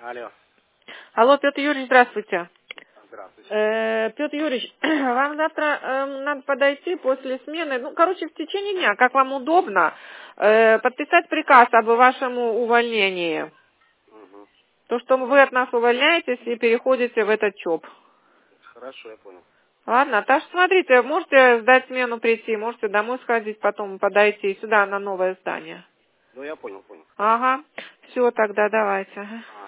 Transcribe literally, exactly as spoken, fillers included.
Алло. Алло, Петр Юрьевич, здравствуйте. Здравствуйте. Э, Петр Юрьевич, вам завтра э, надо подойти после смены, ну, короче, в течение дня, как вам удобно, э, подписать приказ об вашем увольнении. Угу. То, что вы от нас увольняетесь и переходите в этот ЧОП. Хорошо, я понял. Ладно, так что смотрите, можете сдать смену прийти, можете домой сходить, потом подойти сюда на новое здание. Ну, я понял, понял. Ага, все тогда, давайте. Ага.